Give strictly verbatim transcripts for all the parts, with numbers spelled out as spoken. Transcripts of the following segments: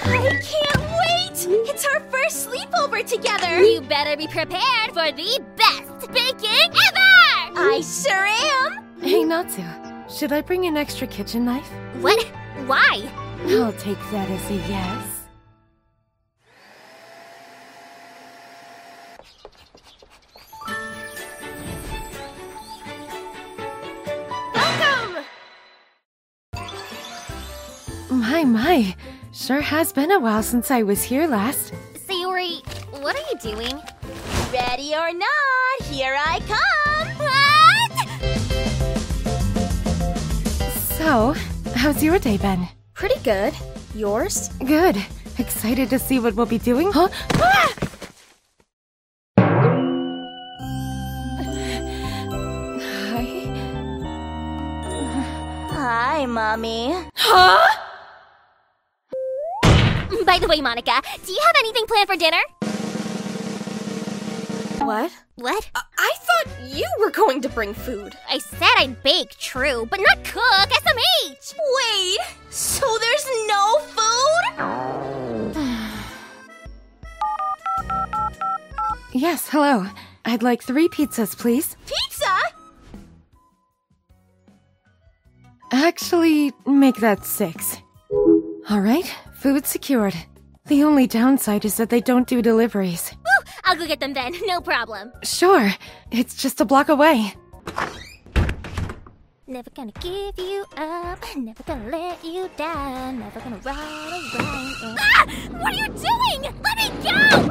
I can't wait! It's our first sleepover together! You better be prepared for the best baking ever! I sure am! Hey, Natsu, should I bring an extra kitchen knife? What? Why? I'll take that as a yes. Welcome! My, my. Sure has been a while since I was here last. Sayori, what are you doing? Ready or not, here I come! What? So, how's your day been? Pretty good. Yours? Good. Excited to see what we'll be doing? Huh? Ah! Hi. Hi, Mommy. Huh? By the way, Monica, do you have anything planned for dinner? What? What? I, I thought you were going to bring food. I said I'd bake, true, but not cook, S M H! Wait, so there's no food? Yes, hello. I'd like three pizzas, please. Pizza? Actually, make that six. Alright, food secured. The only downside is that they don't do deliveries. Woo! I'll go get them then, no problem. Sure, it's just a block away. Never gonna give you up, never gonna let you down, never gonna ride around. Ah! What are you doing? Let me go!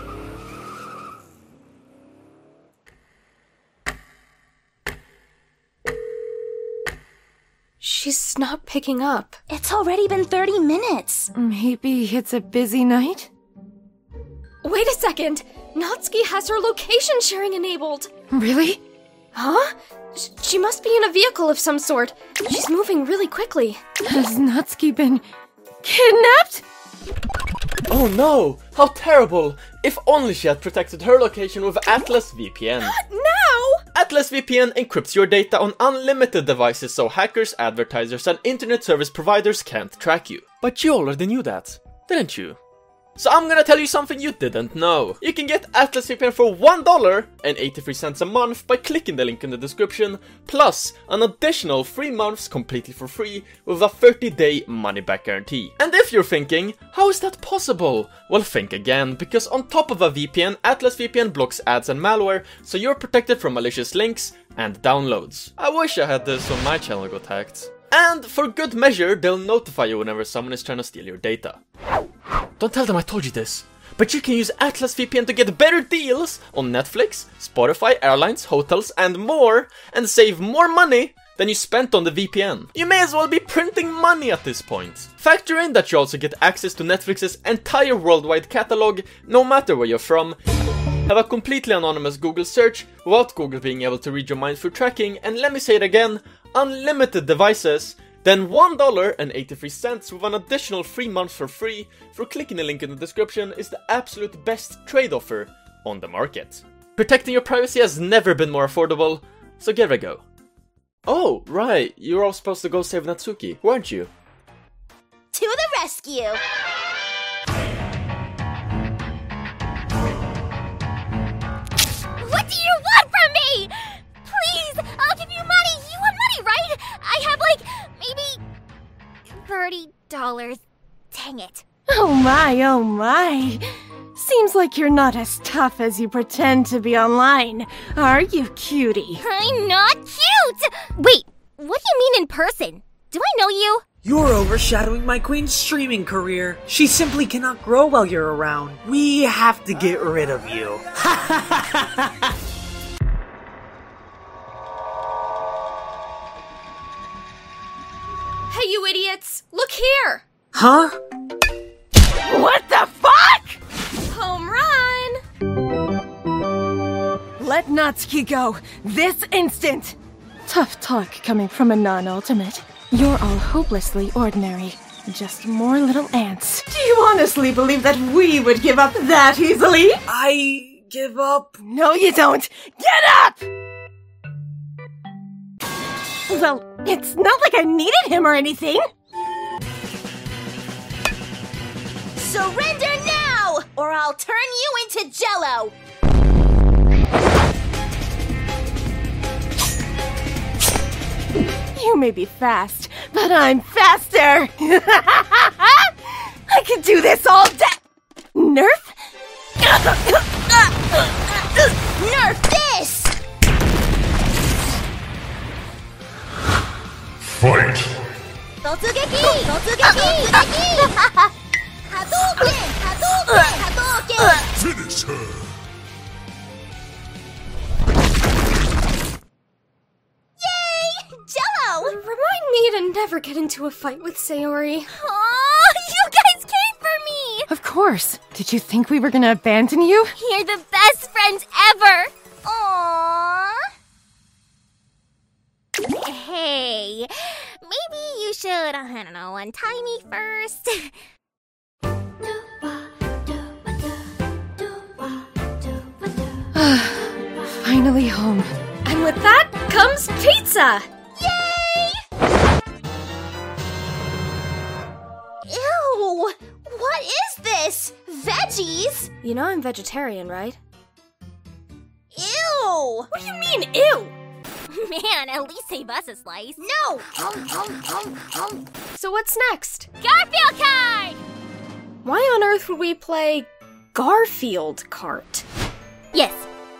She's not picking up. It's already been thirty minutes. Maybe it's a busy night? Wait a second. Natsuki has her location sharing enabled. Really? Huh? Sh- She must be in a vehicle of some sort. She's moving really quickly. Has Natsuki been kidnapped? Oh no! How terrible! If only she had protected her location with Atlas V P N. Now? Atlas V P N encrypts your data on unlimited devices so hackers, advertisers, and internet service providers can't track you. But you already knew that, didn't you? So I'm gonna tell you something you didn't know. You can get Atlas V P N for one dollar and eighty-three cents a month by clicking the link in the description, plus an additional three months completely for free with a thirty day money-back guarantee. And if you're thinking, how is that possible? Well, think again, because on top of a V P N, Atlas V P N blocks ads and malware, so you're protected from malicious links and downloads. I wish I had this when my channel got hacked. And for good measure, they'll notify you whenever someone is trying to steal your data. Don't tell them I told you this, but you can use Atlas V P N to get better deals on Netflix, Spotify, airlines, hotels, and more, and save more money than you spent on the V P N. You may as well be printing money at this point. Factor in that you also get access to Netflix's entire worldwide catalog, no matter where you're from, have a completely anonymous Google search without Google being able to read your mind through tracking, and let me say it again, unlimited devices, then one dollar and eighty-three cents with an additional three months for free for clicking the link in the description is the absolute best trade offer on the market. Protecting your privacy has never been more affordable, so give it a go. Oh, right, you were all supposed to go save Natsuki, weren't you? To the rescue! What do you want from me? Please, I'll give you money. You want money, right? I have like, maybe thirty dollars. Dang it. Oh my, oh my. Seems like you're not as tough as you pretend to be online, are you, cutie? I'm not cute! Wait, what do you mean in person? Do I know you? You're overshadowing my queen's streaming career. She simply cannot grow while you're around. We have to get rid of you. Hey, you idiots! Look here! Huh? What the fuck? Home run! Let Natsuki go, this instant! Tough talk coming from a non-ultimate. You're all hopelessly ordinary. Just more little ants. Do you honestly believe that we would give up that easily? I give up. No, you don't! Get up! Well, it's not like I needed him or anything. Surrender now, or I'll turn you into Jello! You may be fast, but I'm faster! I can do this all day! Nerf? Nerf this! Fight! 突撃突撃突撃波動拳波動拳波動拳 Finish her! Yay! Jello! Remind me to never get into a fight with Sayori. Aw, you guys came for me! Of course. Did you think we were gonna abandon you? You're the best friends ever! Aww. Hey, maybe you should, I don't know, untie me first. Finally home. And with that comes pizza! Yay! Ew! What is this? Veggies? You know I'm vegetarian, right? Ew! What do you mean, ew? Man, at least save us a slice. No! So what's next? Garfield card! Why on earth would we play Garfield Kart? Yes.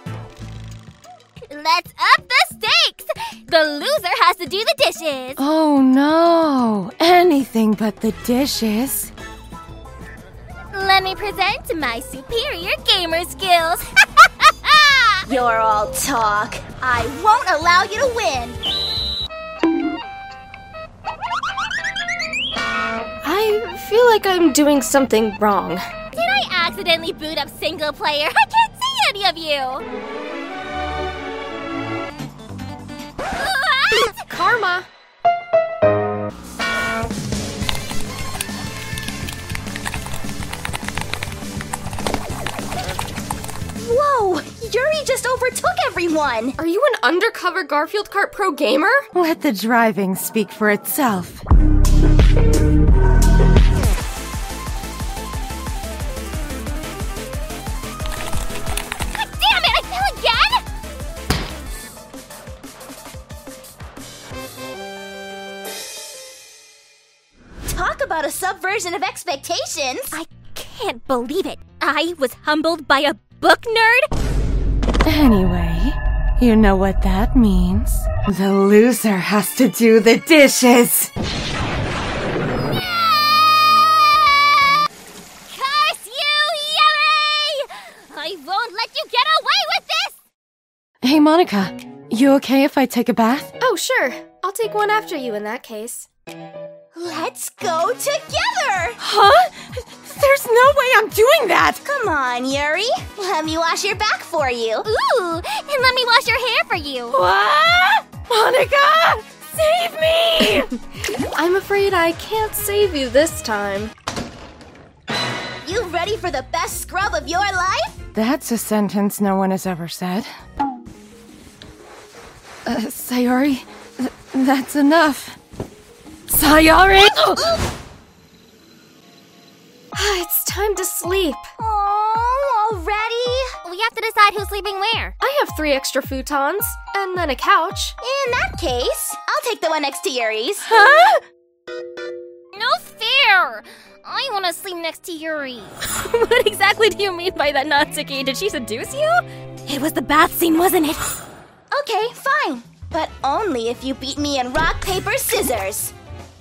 Let's up the stakes! The loser has to do the dishes. Oh no! Anything but the dishes. Let me present my superior gamer skills. You're all talk. I won't allow you to win. I feel like I'm doing something wrong. Did I accidentally boot up single player? I can't see any of you. What? Karma. Whoa! Yuri just overtook everyone! Are you an undercover Garfield Kart pro gamer? Let the driving speak for itself. Damn it! I fell again? Talk about a subversion of expectations! I can't believe it. I was humbled by a book nerd? Anyway, you know what that means. The loser has to do the dishes. Curse you, Yuri! I won't let you get away with this! Hey, Monica, you okay if I take a bath? Oh, sure. I'll take one after you in that case. Let's go together! Huh? There's no way I'm doing that! Come on, Yuri. Let me wash your back for you. Ooh, and let me wash your hair for you. What? Monica! Save me! I'm afraid I can't save you this time. You ready for the best scrub of your life? That's a sentence no one has ever said. Uh, Sayori, th- that's enough. Sayori! It's time to sleep. Oh, already? We have to decide who's sleeping where. I have three extra futons, and then a couch. In that case, I'll take the one next to Yuri's. Huh? No fair! I want to sleep next to Yuri. What exactly do you mean by that, Natsuki? Did she seduce you? It was the bath scene, wasn't it? Okay, fine. But only if you beat me in rock, paper, scissors.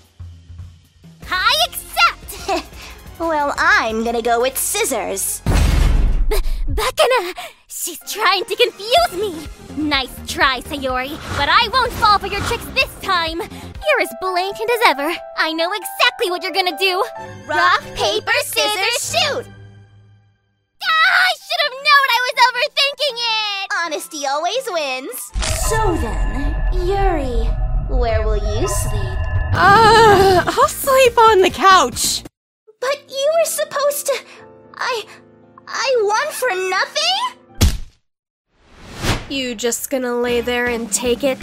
I accept! Well, I'm gonna go with scissors. B- Bakana! She's trying to confuse me! Nice try, Sayori, but I won't fall for your tricks this time! You're as blatant as ever. I know exactly what you're gonna do. Rock, paper, scissors, shoot! Ah, I should have known I was overthinking it! Honesty always wins. So then, Yuri, where will you sleep? Uh, I'll sleep on the couch. But you were supposed to... I... I won for nothing? You just gonna lay there and take it?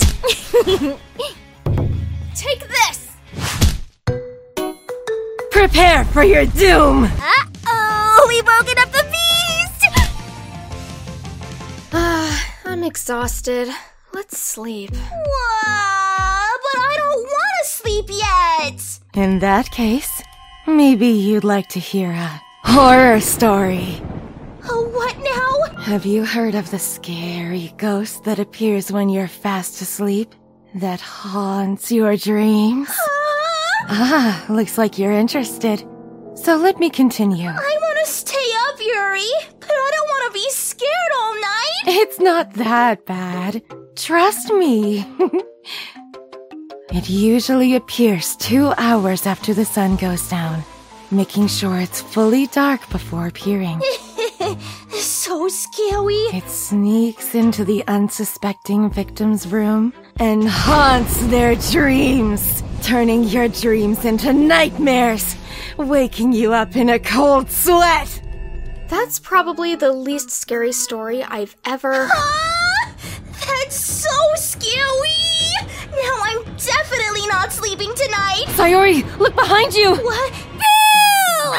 Take this! Prepare for your doom! Uh-oh! woken up the beast! Ah, I'm exhausted. Let's sleep. Whoa, but I don't want to sleep yet! In that case, maybe you'd like to hear a horror story. Oh, what now? Have you heard of the scary ghost that appears when you're fast asleep? That haunts your dreams? Huh? Ah, looks like you're interested. So let me continue. I want to stay up, Yuri, but I don't want to be scared all night. It's not that bad. Trust me. It usually appears two hours after the sun goes down, making sure it's fully dark before appearing. So scary. It sneaks into the unsuspecting victim's room and haunts their dreams, turning your dreams into nightmares, waking you up in a cold sweat. That's probably the least scary story I've ever... Huh? That's so scary! Now I'm definitely not sleeping tonight! Sayori, look behind you! What? Boo!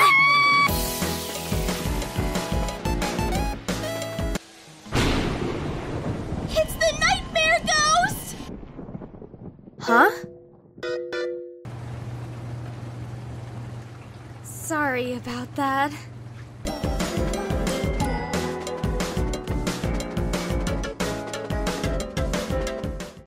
It's the nightmare ghost! Huh? Sorry about that.